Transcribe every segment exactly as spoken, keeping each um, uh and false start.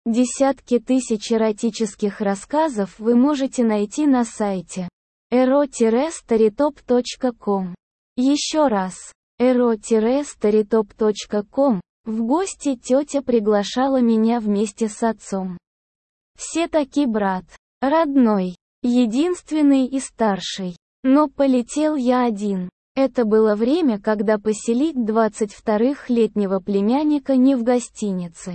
Десятки тысяч эротических рассказов вы можете найти на сайте эро старитоп точка ком. Еще раз, эро старитоп точка ком. В гости тетя приглашала меня вместе с отцом. Все таки брат. Родной. Единственный и старший. Но полетел я один. Это было время, когда поселить двадцативторылетнего племянника не в гостинице,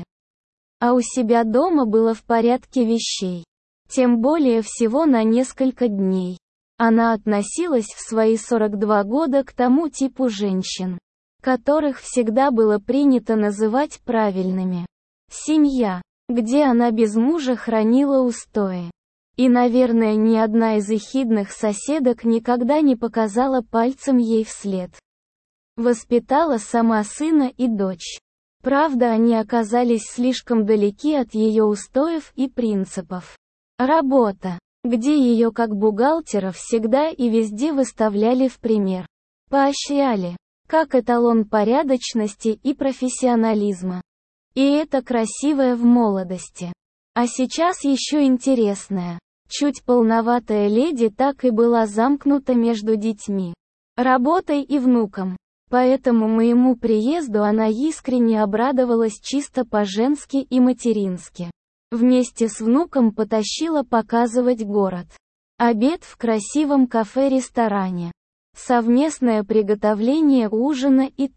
а у себя дома было в порядке вещей. Тем более всего на несколько дней. Она относилась в свои сорок два года к тому типу женщин, которых всегда было принято называть правильными. Семья, где она без мужа хранила устои. И, наверное, ни одна из ехидных соседок никогда не показала пальцем ей вслед. Воспитала сама сына и дочь. Правда, они оказались слишком далеки от ее устоев и принципов. Работа, где ее как бухгалтера всегда и везде выставляли в пример. Поощряли, как эталон порядочности и профессионализма. И это красивое в молодости. А сейчас еще интересное. Чуть полноватая леди так и была замкнута между детьми, работой и внуком. Поэтому моему приезду она искренне обрадовалась чисто по-женски и матерински. Вместе с внуком потащила показывать город. Обед в красивом кафе-ресторане. Совместное приготовление ужина и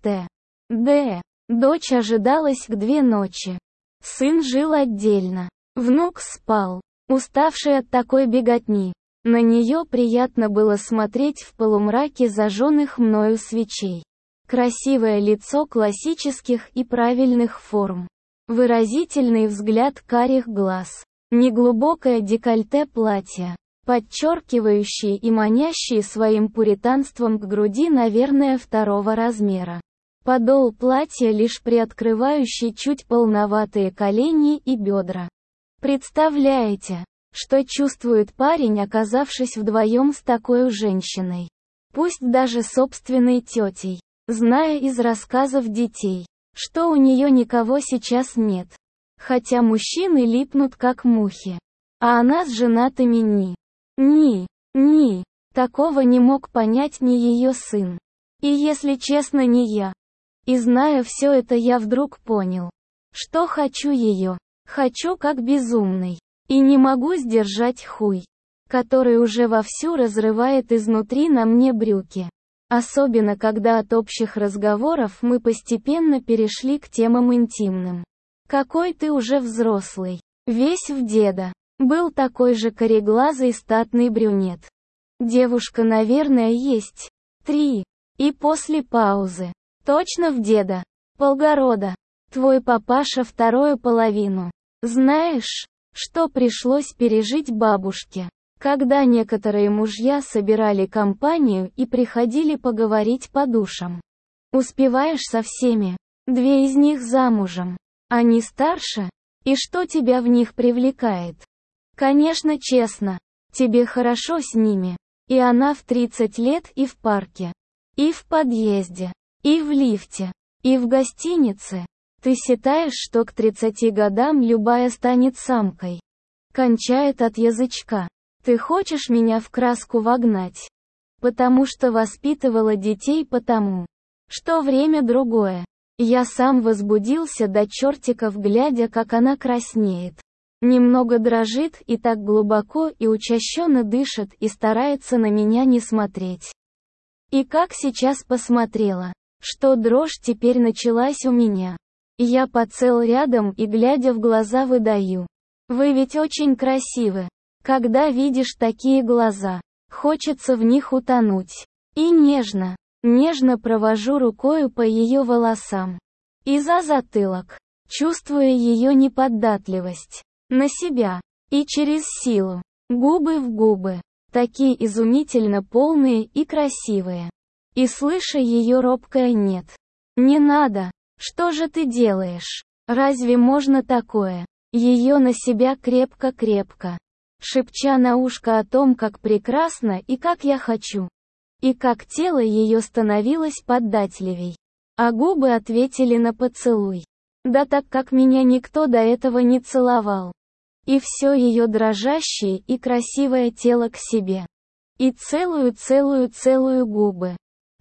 т.д. Дочь ожидалась к две ночи. Сын жил отдельно. Внук спал, уставший от такой беготни. На нее приятно было смотреть в полумраке зажженных мною свечей. Красивое лицо классических и правильных форм. Выразительный взгляд карих глаз. Неглубокое декольте платья, подчеркивающие и манящие своим пуританством к груди, наверное, второго размера. Подол платья лишь приоткрывающий чуть полноватые колени и бедра. Представляете, что чувствует парень, оказавшись вдвоем с такой женщиной? Пусть даже собственной тетей, зная из рассказов детей, что у нее никого сейчас нет. Хотя мужчины липнут как мухи. А она с женатыми ни. Ни. Ни. Такого не мог понять ни ее сын. И если честно, не я. И зная все это, я вдруг понял, что хочу ее. Хочу как безумный. И не могу сдержать хуй, который уже вовсю разрывает изнутри на мне брюки. Особенно когда от общих разговоров мы постепенно перешли к темам интимным. Какой ты уже взрослый. Весь в деда. Был такой же кореглазый статный брюнет. Девушка, наверное, есть. Три. И после паузы. Точно в деда. Полгорода. Твой папаша вторую половину. Знаешь, что пришлось пережить бабушке, когда некоторые мужья собирали компанию и приходили поговорить по душам? Успеваешь со всеми? Две из них замужем. Они старше? И что тебя в них привлекает? Конечно, честно. Тебе хорошо с ними. И она в тридцать лет и в парке. И в подъезде. И в лифте. И в гостинице. Ты считаешь, что к тридцати годам любая станет самкой? Кончает от язычка. Ты хочешь меня в краску вогнать? Потому что воспитывала детей, потому что время другое. Я сам возбудился до чертиков, глядя, как она краснеет. Немного дрожит и так глубоко и учащенно дышит и старается на меня не смотреть. И как сейчас посмотрела, что дрожь теперь началась у меня. Я подсел рядом и, глядя в глаза, выдаю. Вы ведь очень красивы. Когда видишь такие глаза, хочется в них утонуть. И нежно, нежно провожу рукою по ее волосам. И за затылок, чувствуя ее неподатливость. На себя. И через силу. Губы в губы. Такие изумительно полные и красивые. И слыша ее робкое «нет». Не надо. Что же ты делаешь? Разве можно такое? Ее на себя крепко-крепко. Шепча на ушко о том, как прекрасно и как я хочу. И как тело ее становилось податливей. А губы ответили на поцелуй. Да так как меня никто до этого не целовал. И все ее дрожащее и красивое тело к себе. И целую-целую-целую губы.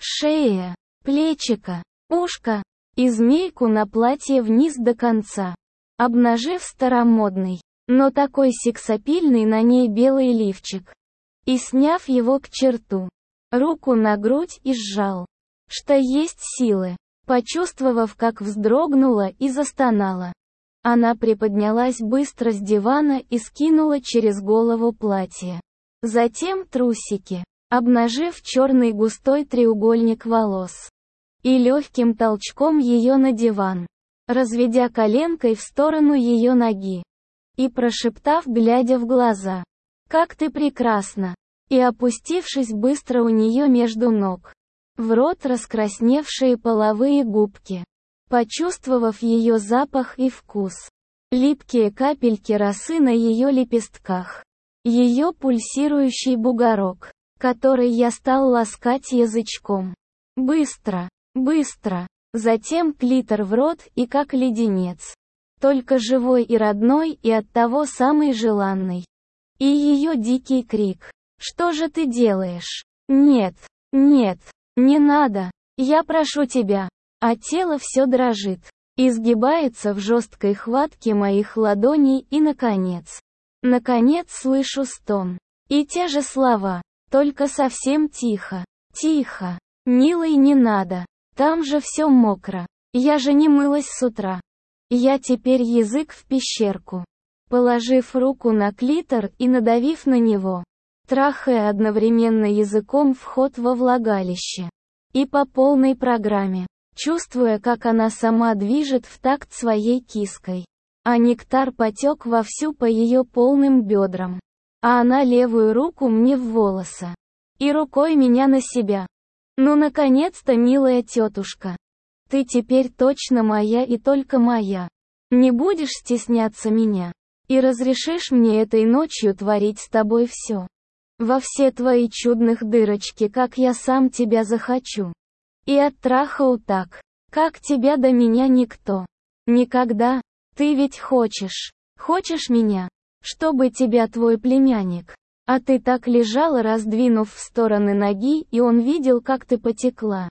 Шея, плечико, ушко. И змейку на платье вниз до конца. Обнажив старомодный, но такой сексапильный на ней белый лифчик. И сняв его к черту. Руку на грудь и сжал. Что есть силы. Почувствовав, как вздрогнула и застонала. Она приподнялась быстро с дивана и скинула через голову платье. Затем трусики, обнажив черный густой треугольник волос. И легким толчком ее на диван, разведя коленкой в сторону ее ноги. И прошептав, глядя в глаза: «Как ты прекрасна!» И опустившись быстро у нее между ног. В рот раскрасневшие половые губки. Почувствовав ее запах и вкус. Липкие капельки росы на ее лепестках. Ее пульсирующий бугорок, который я стал ласкать язычком. Быстро, быстро. Затем клитор в рот и как леденец. Только живой и родной и оттого самый желанный. И ее дикий крик. «Что же ты делаешь? Нет, нет, не надо, я прошу тебя». А тело все дрожит, изгибается в жесткой хватке моих ладоней и наконец. Наконец слышу стон. И те же слова, только совсем тихо. Тихо. «Милый, не надо. Там же все мокро. Я же не мылась с утра. Я теперь язык в пещерку». Положив руку на клитор и надавив на него. Трахая одновременно языком вход во влагалище. И по полной программе. Чувствуя, как она сама движет в такт своей киской. А нектар потек вовсю по ее полным бедрам. А она левую руку мне в волосы. И рукой меня на себя. «Ну наконец-то, милая тетушка. Ты теперь точно моя и только моя. Не будешь стесняться меня. И разрешишь мне этой ночью творить с тобой все. Во все твои чудных дырочки, как я сам тебя захочу. И оттрахал так, как тебя до меня никто. Никогда. Ты ведь хочешь, хочешь меня, чтобы тебя твой племянник. А ты так лежала, раздвинув в стороны ноги, и он видел, как ты потекла.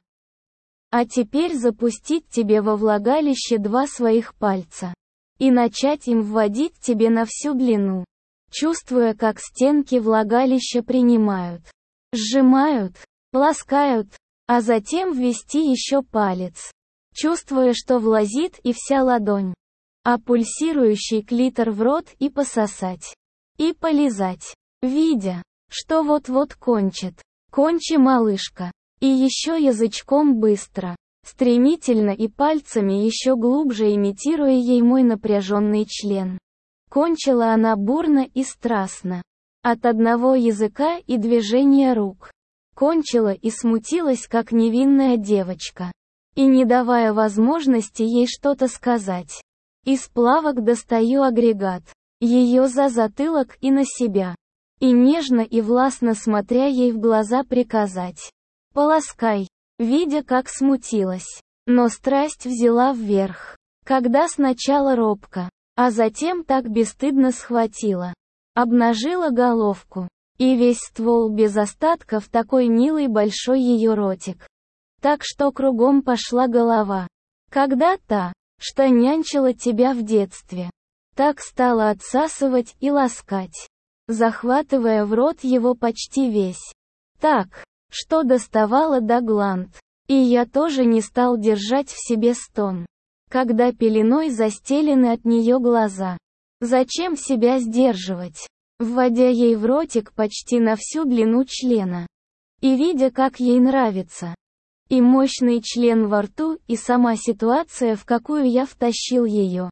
А теперь запустить тебе во влагалище два своих пальца. И начать им вводить тебе на всю длину. Чувствуя, как стенки влагалища принимают, сжимают, ласкают, а затем ввести еще палец. Чувствуя, что влазит и вся ладонь. А пульсирующий клитор в рот и пососать. И полизать. Видя, что вот-вот кончит. Кончи, малышка. И еще язычком быстро, стремительно и пальцами еще глубже имитируя ей мой напряженный член. Кончила она бурно и страстно. От одного языка и движения рук. Кончила и смутилась, как невинная девочка. И не давая возможности ей что-то сказать. Из плавок достаю агрегат. Ее за затылок и на себя. И нежно и властно смотря ей в глаза приказать. «Полоскай», видя, как смутилась. Но страсть взяла вверх. Когда сначала робко, а затем так бесстыдно схватила. Обнажила головку. И весь ствол без остатка в такой милый большой ее ротик. Так что кругом пошла голова. Когда та, что нянчила тебя в детстве, так стала отсасывать и ласкать. Захватывая в рот его почти весь. Так, что доставала до гланд. И я тоже не стал держать в себе стон. Когда пеленой застелены от нее глаза. Зачем себя сдерживать? Вводя ей в ротик почти на всю длину члена. И видя, как ей нравится. И мощный член во рту, и сама ситуация, в какую я втащил ее.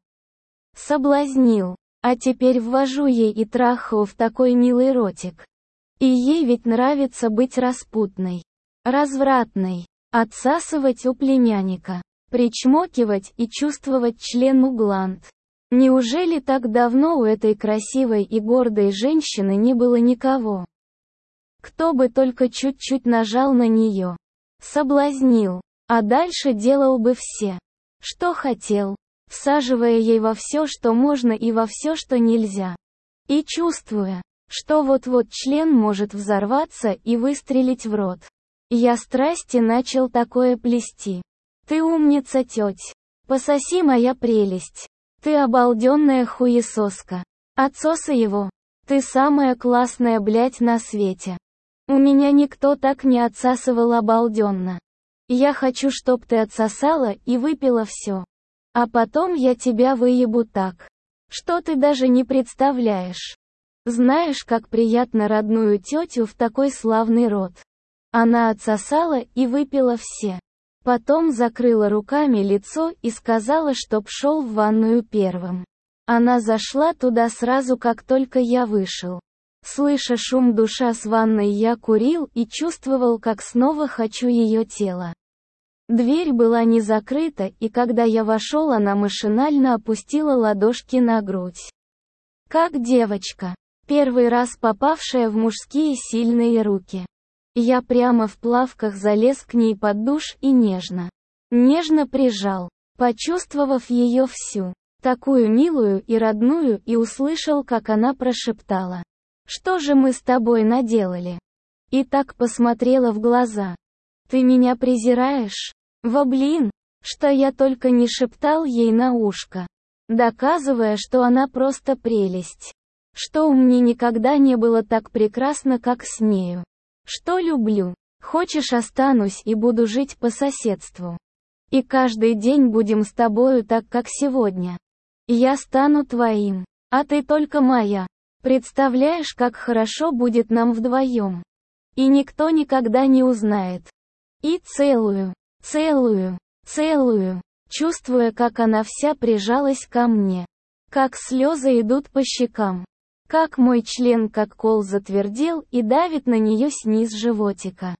Соблазнил. А теперь ввожу ей и трахаю в такой милый ротик. И ей ведь нравится быть распутной, развратной, отсасывать у племянника, причмокивать и чувствовать член у гланд. Неужели так давно у этой красивой и гордой женщины не было никого? Кто бы только чуть-чуть нажал на нее. Соблазнил. А дальше делал бы все, что хотел. всаживая ей во все, что можно и во все, что нельзя. И чувствуя, что вот-вот член может взорваться и выстрелить в рот. Я страсти начал такое плести. Ты умница, теть. Пососи, моя прелесть. Ты обалденная хуесоска. Отсосы его. Ты самая классная, блядь, на свете. У меня никто так не отсасывал обалденно. Я хочу, чтоб ты отсосала и выпила все. А потом я тебя выебу так, что ты даже не представляешь. Знаешь, как приятно родную тетю в такой славный рот. Она отсосала и выпила все. Потом закрыла руками лицо и сказала, чтоб шел в ванную первым. Она зашла туда сразу, как только я вышел. Слыша шум душа с ванной, я курил и чувствовал, как снова хочу ее тело. Дверь была не закрыта, и когда я вошел, она машинально опустила ладошки на грудь. Как девочка, первый раз попавшая в мужские сильные руки. Я прямо в плавках залез к ней под душ и нежно, нежно прижал, почувствовав ее всю, такую милую и родную, и услышал, как она прошептала: «Что же мы с тобой наделали?» И так посмотрела в глаза. «Ты меня презираешь?» Во блин, что я только не шептал ей на ушко, доказывая, что она просто прелесть. Что у меня никогда не было так прекрасно, как с нею. Что люблю. Хочешь, останусь и буду жить по соседству. И каждый день будем с тобою так, как сегодня. Я стану твоим, а ты только моя. Представляешь, как хорошо будет нам вдвоем. И никто никогда не узнает. И целую, целую, целую, чувствуя, как она вся прижалась ко мне. Как слезы идут по щекам. Как мой член как кол затвердел и давит на нее сниз животика.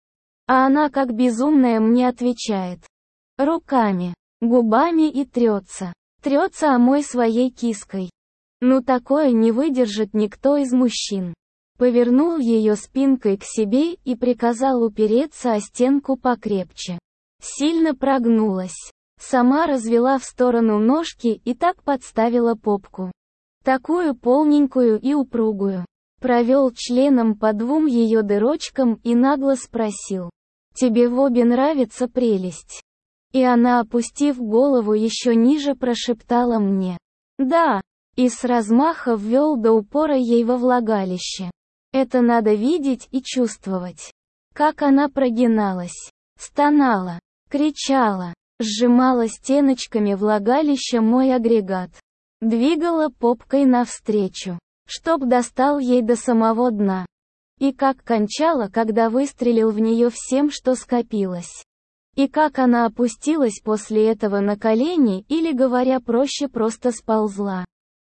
А она как безумная мне отвечает. Руками, губами и трется. Трется о мой своей киской. Ну такое не выдержит никто из мужчин. Повернул ее спинкой к себе и приказал упереться о стенку покрепче. Сильно прогнулась. Сама развела в сторону ножки и так подставила попку. Такую полненькую и упругую. Провел членом по двум ее дырочкам и нагло спросил: «Тебе в обе нравится прелесть?» И она, опустив голову еще ниже, прошептала мне: «Да!» И с размаха ввел до упора ей во влагалище. Это надо видеть и чувствовать. Как она прогиналась, стонала, кричала, сжимала стеночками влагалища мой агрегат. Двигала попкой навстречу, чтоб достал ей до самого дна. И как кончала, когда выстрелил в нее всем, что скопилось. И как она опустилась после этого на колени, или, говоря проще, просто сползла.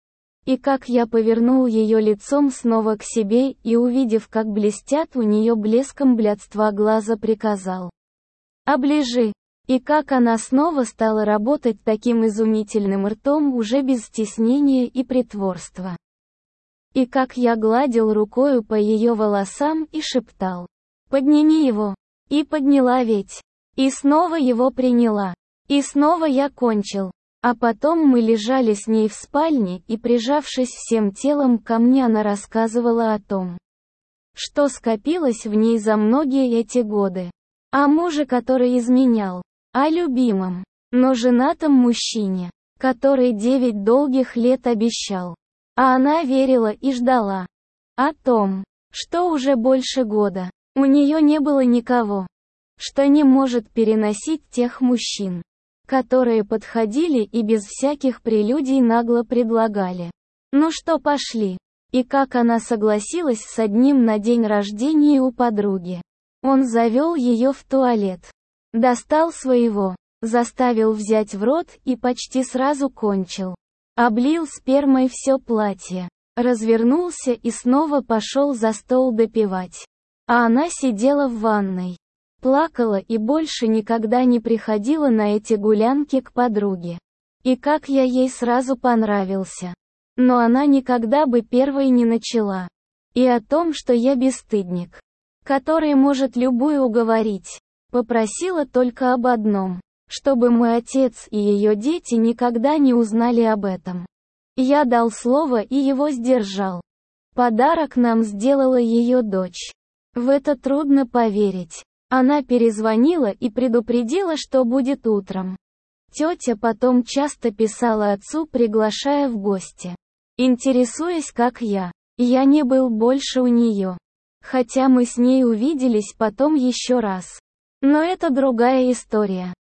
И как я повернул ее лицом снова к себе и, увидев, как блестят у нее блеском блядства глаза, приказал: «Оближи». И как она снова стала работать таким изумительным ртом уже без стеснения и притворства. И как я гладил рукою по ее волосам и шептал: «Подними его». И подняла ведь. И снова его приняла. И снова я кончил. А потом мы лежали с ней в спальне, и, прижавшись всем телом ко мне, она рассказывала о том, что скопилось в ней за многие эти годы. О муже, который изменял. О любимом, но женатом мужчине, который девять долгих лет обещал. А она верила и ждала. О том, что уже больше года у нее не было никого, что не может переносить тех мужчин, которые подходили и без всяких прелюдий нагло предлагали: «Ну что, пошли». И как она согласилась с одним на день рождения у подруги. Он завел ее в туалет. Достал своего, заставил взять в рот и почти сразу кончил. Облил спермой все платье. Развернулся и снова пошел за стол допивать. А она сидела в ванной. Плакала и больше никогда не приходила на эти гулянки к подруге. И как я ей сразу понравился. Но она никогда бы первой не начала. И о том, что я бесстыдник, который может любую уговорить. Попросила только об одном. чтобы мой отец и ее дети никогда не узнали об этом. Я дал слово и его сдержал. Подарок нам сделала ее дочь. В это трудно поверить. Она перезвонила и предупредила, что будет утром. Тетя потом часто писала отцу, приглашая в гости, интересуясь, как я. Я не был больше у нее. Хотя мы с ней увиделись потом еще раз. Но это другая история.